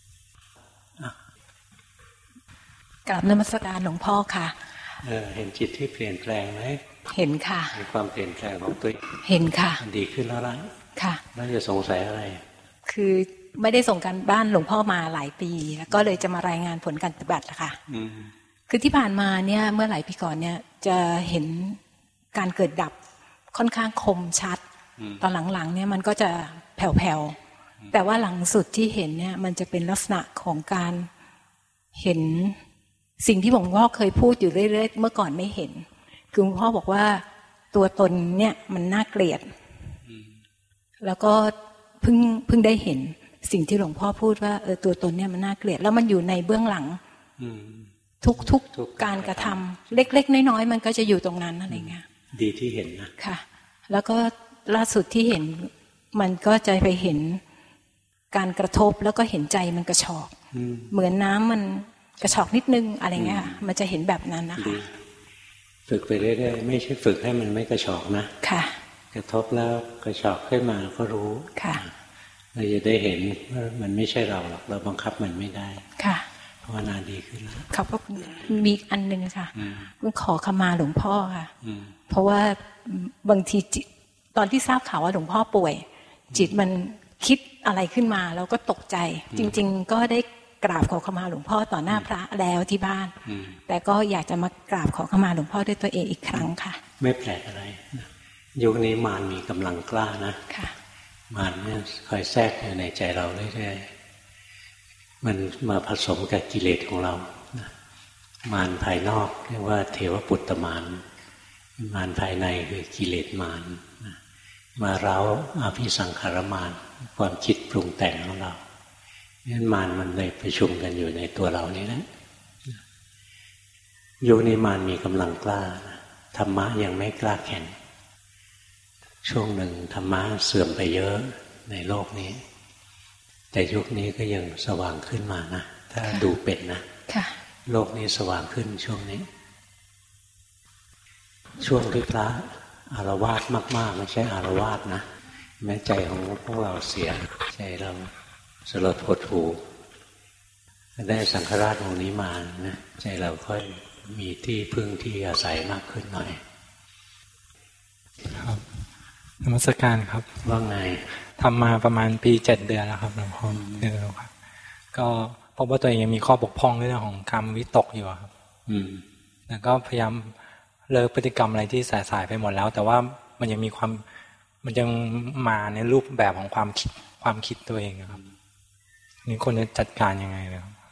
กราบนมัสการหลวงพ่อค่ะเออเห็นจิตที่เปลี่ยนแปลงไหมเห็นค่ะมีความเปลี่ยนแปลงของตัวเห็นค่ะดีขึ้นแล้วล่ะค่ะแล้วจะสงสัยอะไรคือไม่ได้ส่งการบ้านหลวงพ่อมาหลายปีแล้วก็เลยจะมารายงานผลการปฏิบัติค่ะคือที่ผ่านมาเนี่ยเมื่อหลายปีก่อนเนี่ยจะเห็นการเกิดดับค่อนข้างคมชัดตอนหลังๆเนี่ยมันก็จะแผ่วๆแต่ว่าหลังสุดที่เห็นเนี่ยมันจะเป็นลักษณะของการเห็นสิ่งที่หลวงพ่อเคยพูดอยู่เรื่อยๆเมื่อก่อนไม่เห็นคือหลวงพ่อบอกว่าตัวตนเนี่ยมันน่าเกลียดแล้วก็เพิ่งเพิ่งได้เห็นสิ่งที่หลวงพ่อพูดว่าเออตัวตนเนี่ยมันน่าเกลียดแล้วมันอยู่ในเบื้องหลังทุกๆการกระทำเล็กๆน้อยๆมันก็จะอยู่ตรงนั้นอะไรเงี้ยดีที่เห็นนะค่ะแล้วก็ล่าสุดที่เห็นมันก็จะไปเห็นการกระทบแล้วก็เห็นใจมันกระชอกเหมือนน้ำมันกระชอกนิดนึงอะไรเงี้ยมันจะเห็นแบบนั้นนะคะฝึกไปเรื่อยๆไม่ใช่ฝึกให้มันไม่กระชอกนะค่ะกระทบแล้วกระชอกขึ้นมาก็รู้ค่ะเราจะได้เห็นว่ามันไม่ใช่เราหรอกเราบังคับมันไม่ได้ค่ะภาวนาดีขึ้นแล้วครับก็มีอันนึงค่ะต้องขอขมาหลวงพ่อค่ะเพราะว่าบางทีจิตตอนที่ทราบข่าวว่าหลวงพ่อป่วยจิตมันคิดอะไรขึ้นมาแล้วก็ตกใจจริงๆก็ได้กราบขอขมาหลวงพ่อต่อหน้าพระแล้วที่บ้านแต่ก็อยากจะมากราบขอขมาหลวงพ่อด้วยตัวเองอีกครั้งค่ะไม่แปลกอะไรยุคนี้มารมีกำลังกล้านะค่ะมารเนี่ยคอยแทรกอยู่ในใจเราเรื่อยๆมันมาผสมกับกิเลสของเรามารภายนอกเรียกว่าเทวปุตตมารมารภายในคือกิเลสมารมาเร้าอภิสังขารมารความคิดปรุงแต่งของเรานั้นมารมันเลยประชุมกันอยู่ในตัวเรานี่นะยุคนี้มารมีกำลังกล้าธรรมะยังไม่กล้าแข็งช่วงหนึ่งธรรมะเสื่อมไปเยอะในโลกนี้แต่ยุคนี้ก็ยังสว่างขึ้นมานะถ้าดูเป็นนะโลกนี้สว่างขึ้นช่วงนี้ช่วงที่พระอารวาสมากๆไม่ใช่อารวาสนะแม้ใจของพวกเราเสียใจเราสลดหดหู่ได้สังฆราชองค์นี้มานะใจเราค่อยมีที่พึ่งที่อาศัยมากขึ้นหน่อยครับนมัสการครับว่าไงทำมาประมาณปีเจ็ดเดือนแล้วครับหลวงพ่อเดือนแล้วครับก็พบว่าตัวเองยังมีข้อบกพร่องเรื่องของกรรมวิตกอยู่ครับอืมแล้วก็พยายามเลิกพฤติกรรมอะไรที่สายสายไปหมดแล้วแต่ว่ามันยังมีความมันยังมาในรูปแบบของความคิดความคิดตัวเองครับนี่คนจะจัดการยังไงเลยครับ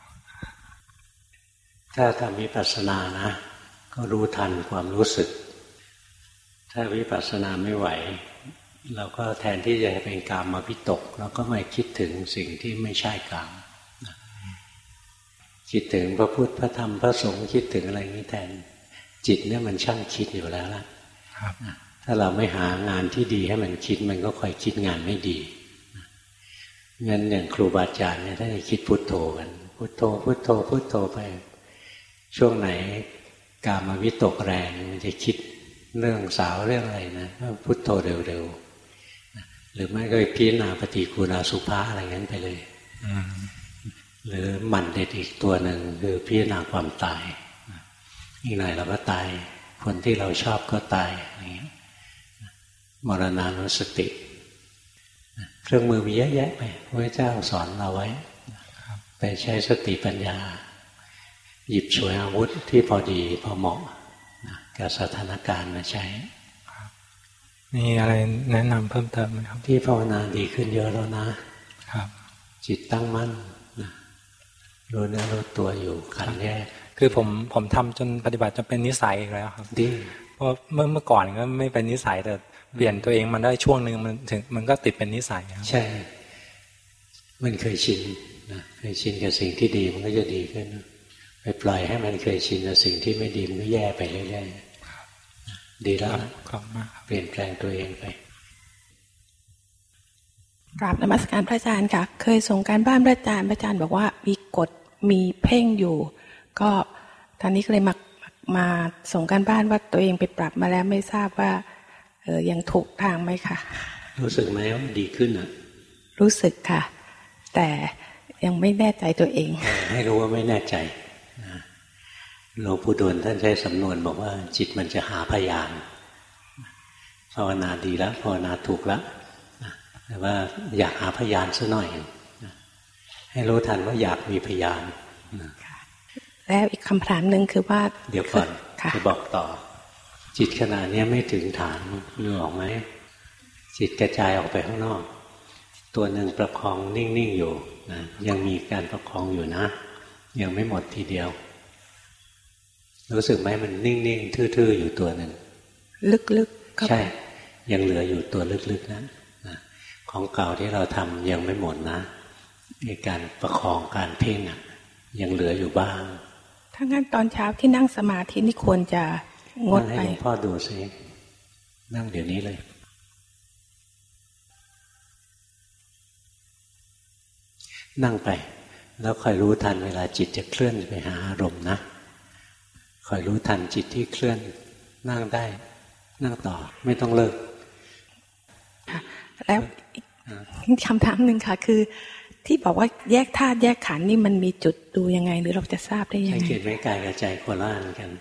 ถ้าทำวิปัสสนานะก็รู้ทันความรู้สึกถ้าวิปัสสนาไม่ไหวเราก็แทนที่จะเป็นกามวิตกเราก็ไม่คิดถึงสิ่งที่ไม่ใช่กามคิดถึงพระพุทธพระธรรมพระสงฆ์คิดถึงอะไรนี้แทนจิตเนี่ยมันช่างคิดอยู่แล้วล่ะถ้าเราไม่หางานที่ดีให้มันคิดมันก็ค่อยคิดงานไม่ดีงั้นอย่างครูบาอาจารย์เนี่ยถ้าจะคิดพุทโธกันพุทโธพุทโธพุทโธไปช่วงไหนกามวิตกแรงมันจะคิดเรื่องสาวเรื่องอะไรนะพุทโธเร็วๆหรือไม่ก็พิจารณาปฏิกูณาสุภาอะไรงั้นไปเลยหรือหมั่นเด็ดอีกตัวหนึ่งคือพิจารณาความตายอีกหน่อยเราก็ตายคนที่เราชอบก็ตายอะไรเงี้ยมรณานุสติเครื่องมือมีเยอะแยะไปพระเจ้าสอนเราไว้ไปใช้สติปัญญาหยิบฉวยอาวุธที่พอดีพอเหมาะกับสถานการณ์มาใช้มีอะไรแนะนำเพิ่มเติมไหมครับที่ภาวนาดีขึ้นเยอะแล้วนะครับจิตตั้งมั่นนะรู้เนื้อรู้ตัวอยู่ขันแยกคือผมผมทำจนปฏิบัติจนเป็นนิสัยอีกแล้วครับดีเพราะเมื่อเมื่อก่อนก็ไม่เป็นนิสัยแต่เปลี่ยนตัวเองมันได้ช่วงนึงมันถึงมันก็ติดเป็นนิสัยใช่มันเคยชินนะเคยชินกับสิ่งที่ดีมันก็จะดีขึ้นไปปล่อยให้มันเคยชินกับสิ่งที่ไม่ดีมันก็แย่ไปเรื่อยๆดีแล้วเปลี่ยนแปลงตัวเองไปกราบนมัสการพระอาจารย์ค่ะเคยส่งการบ้านพระอาจารย์พระอาจารย์บอกว่ามีกฎมีเพ่งอยู่ก็ตอนนี้ก็เลยมามาส่งการบ้านว่าตัวเองไปปรับมาแล้วไม่ทราบว่าเออยังถูกทางไหมคะรู้สึกไหมว่าดีขึ้นอ่ะรู้สึกค่ะแต่ยังไม่แน่ใจตัวเองให้รู้ว่าไม่แน่ใจหลวงปู่ดูลท่านใช้สำนวนบอกว่าจิตมันจะหาพยานภาวนาดีแล้วภาวนาถูกแล้วแต่ว่าอยากหาพยานซะหน่อยให้รู้ทันว่าอยากมีพยานแล้วอีกคำถามหนึ่งคือว่าเดี๋ยวก่อนจะบอกต่อจิตขณะนี้ไม่ถึงฐานนึกออกไหมจิตกระจายออกไปข้างนอกตัวหนึ่งประคองนิ่งๆอยู่นะยังมีการประคองอยู่นะยังไม่หมดทีเดียวรู้สึกไหมมันนิ่งๆทื่อๆอยู่ตัวหนึ่งลึกๆใช่ยังเหลืออยู่ตัวลึกๆนั้นนะของเก่าที่เราทำยังไม่หมดนะในการประคองการเพ่งอ่ะยังเหลืออยู่บ้างถ้างั้นตอนเช้าที่นั่งสมาธินี่ควรจะงดไปให้หลวงพ่อดูสินั่งเดี๋ยวนี้เลยนั่งไปแล้วคอยรู้ทันเวลาจิตจะเคลื่อนไปหาอารมณ์นะคอยรู้ทันจิตที่เคลื่อนนั่งได้นั่งต่อไม่ต้องเลิกแล้วคำถามหนึ่งค่ะคือที่บอกว่าแยกธาตุแยกขันธ์นี่มันมีจุดดูยังไงหรือเราจะทราบได้ยังไงสังเกตไหมกายกับใจคนละอันกัน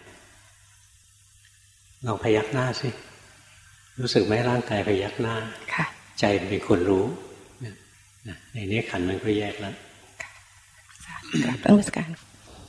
ลองพยักหน้าสิรู้สึกไหมร่างกายพยักหน้าใจเป็นคนรู้ในนี้ขันธ์มันก็แยกแล้วกราบนมัสการ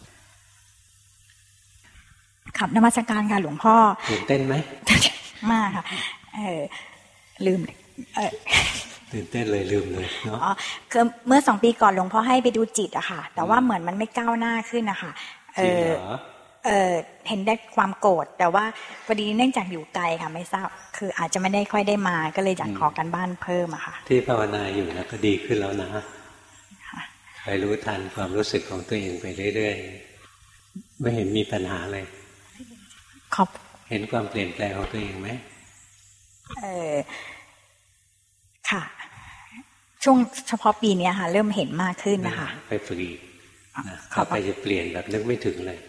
ขับนมัสการค่ะหลวงพ่อตื่นเต้นไหมมากค่ะเออลืมเออตื่นเต้นเลยลืมเลยเนาะอ๋อคือเมื่อสองปีก่อนหลวงพ่อให้ไปดูจิตอะค่ะแต่ว่าเหมือนมันไม่ก้าวหน้าขึ้นนะคะเออเออเห็นได้ความโกรธแต่ว่าพอดีเนื่องจากอยู่ไกลค่ะไม่ทราบคืออาจจะไม่ได้ค่อยได้มาก็เลยอยากขอกันบ้านเพิ่มอะค่ะที่ภาวนาอยู่นะก็ดีขึ้นแล้วนะคอยรู้ทันความรู้สึกของตัวเองไปเรื่อยๆไม่เห็นมีปัญหาเลยครับเห็นความเปลี่ยนแปลงของตัวเองไหมเออค่ะช่วงเฉพาะปีนี้ค่ะเริ่มเห็นมากขึ้นนะคะไปฝึกอีกเข้าไปจะเปลี่ยนแบบนึกไม่ถึงเลย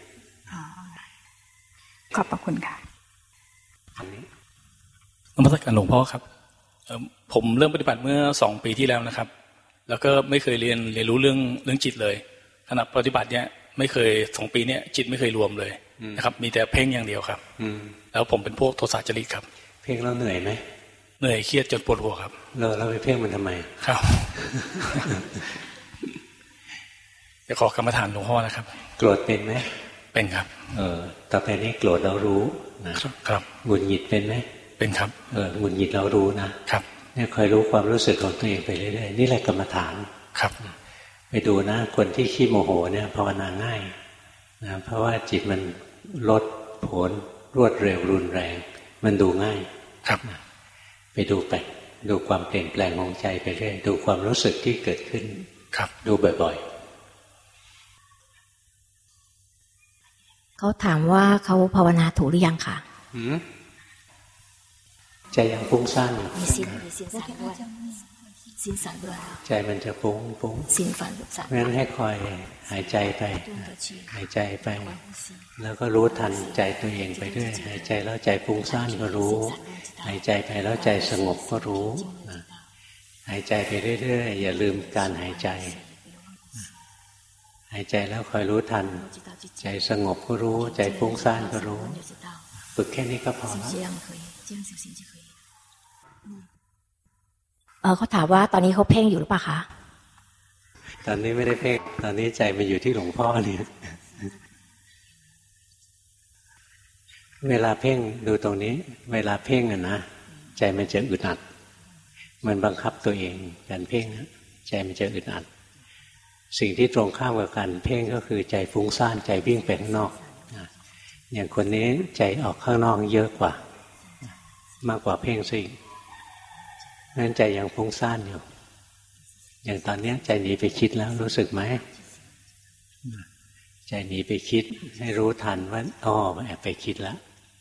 ขอบพระคุณค่ะอันนี้นมัสการหลวงพ่อครับผมเริ่มปฏิบัติเมื่อสองปีที่แล้วนะครับแล้วก็ไม่เคยเรียนเรียนรู้เรื่องเรื่องจิตเลยขณะปฏิบัติเนี้ยไม่เคยสองปีเนี้ยจิตไม่เคยรวมเลยนะครับมีแต่เพ่งอย่างเดียวครับแล้วผมเป็นพวกโทสะจริตครับเพ่งแล้วเหนื่อยไหมเหนื่อยเครียดจนปวดหัวครับเราเราไปเพ่งมันทำไมครับจะขอกรรมฐานหลวงพ่อนะครับโกรธเป็นไหมเป็นครับเออต่อไปนี้โกรธเรารู้นะครับหงุดหงิดเป็นไหมเป็นครับเออหงุดหงิดเรารู้นะครับเนี่ยคอยรู้ความรู้สึกของตัวเองไปเรื่อยๆนี่แหละกรรมฐานครับไปดูนะคนที่ขี้โมโหเนี่ยภาวนาง่ายนะเพราะว่าจิตมันลดผลรวดเร็วรุนแรงมันดูง่ายครับไปดูไปดูความเปลี่ยนแปลงของใจไปเรื่อยดูความรู้สึกที่เกิดขึ้นครับดูบ่อยๆเขาถามว่าเขาภาวนาถูกหรือยังค่ะใจยังฟุ้งซ่านใจมันจะฟุ้งฟุ้งงั้นให้คอยหายใจไปหายใจไปแล้วก็รู้ทันใจตัวเองไปด้วยหายใจแล้วใจฟุ้งซ่านก็รู้หายใจไปแล้วใจสงบก็รู้หายใจไปเรื่อยๆอย่าลืมการหายใจหายใจแล้วคอยรู้ทันใจสงบก็รู้ใจฟุ้งซ่านก็รู้ฝึกแค่นี้ก็พอแล้วเออเขาถามว่าตอนนี้เขาเพ่งอยู่หรือเปล่าคะตอนนี้ไม่ได้เพ่งตอนนี้ใจมันอยู่ที่หลวงพ่อนี่เวลาเพ่งดูตรงนี้เวลาเพ่งอะนะใจมันจะอึดอัดมันบังคับตัวเองการเพ่งใจมันจะอึดอัดสิ่งที่ตรงข้ามกับการเพ่งก็คือใจฟุ้งซ่านใจวิ่งไปข้างนอกอย่างคนนี้ใจออกข้างนอกเยอะกว่ามากกว่าเพ่งสิงั้นใจยังฟุ้งซ่านอยู่อย่างตอนนี้ใจหนีไปคิดแล้วรู้สึกไหมใจหนีไปคิดให้รู้ทันว่าอ้อแอบไปคิดแล้ว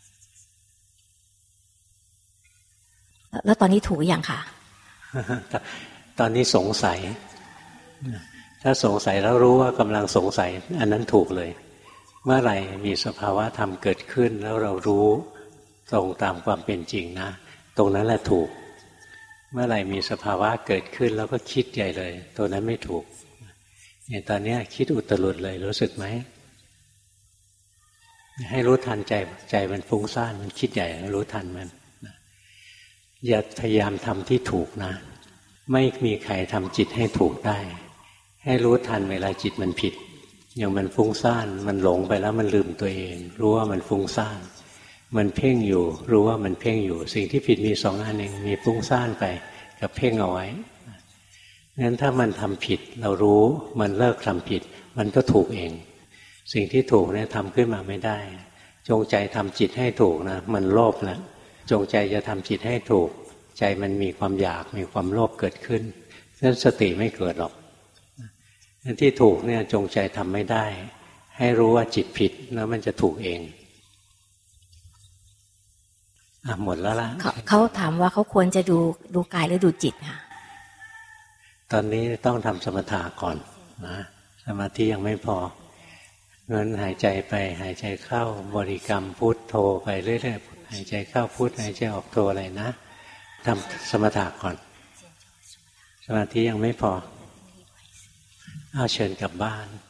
แล้วตอนนี้ถูกหรือยังคะตอนนี้สงสัยถ้าสงสัยแล้วรู้ว่ากำลังสงสัยอันนั้นถูกเลยเมื่อไหร่มีสภาวะธรรมเกิดขึ้นแล้วเรารู้ตรงตามความเป็นจริงนะตรงนั้นแหละถูกเมื่อไหร่มีสภาวะเกิดขึ้นแล้วก็คิดใหญ่เลยตัวนั้นไม่ถูกเนี่ยตอนนี้คิดอุตรุดเลยรู้สึกไหมให้รู้ทันใจใจมันฟุ้งซ่านมันคิดใหญ่รู้ทันมันอย่าพยายามทำที่ถูกนะไม่มีใครทำจิตให้ถูกได้ให้รู้ทันเวลาจิตมันผิดอย่างมันฟุ้งซ่านมันหลงไปแล้วมันลืมตัวเองรู้ว่ามันฟุ้งซ่านมันเพ่งอยู่รู้ว่ามันเพ่งอยู่สิ่งที่ผิดมีสองอันเองมีฟุ้งซ่านไปกับเพ่งเอาไว้งั้นถ้ามันทำผิดเรารู้มันเลิกทำผิดมันก็ถูกเองสิ่งที่ถูกเนี่ยทำขึ้นมาไม่ได้จงใจทำจิตให้ถูกนะมันโลภแล้วจงใจจะทำจิตให้ถูกใจมันมีความอยากมีความโลภเกิดขึ้นนั้นสติไม่เกิดหรอกนั้นที่ถูกเนี่ยจงใจทำไม่ได้ให้รู้ว่าจิตผิดแล้วมันจะถูกเองอ่ะหมดแล้วล่ะเขาถามว่าเขาควรจะดูดูกายหรือดูจิตค่ะตอนนี้ต้องทำสมถะก่อนนะสมาธิยังไม่พองั้นหายใจไปหายใจเข้าบริกรรมพุทโธไปเรื่อยๆหายใจเข้าพุทหายใจออกโธอะไรนะทำสมถะก่อนสมาธิยังไม่พอเอาเชิญกลับบ้าน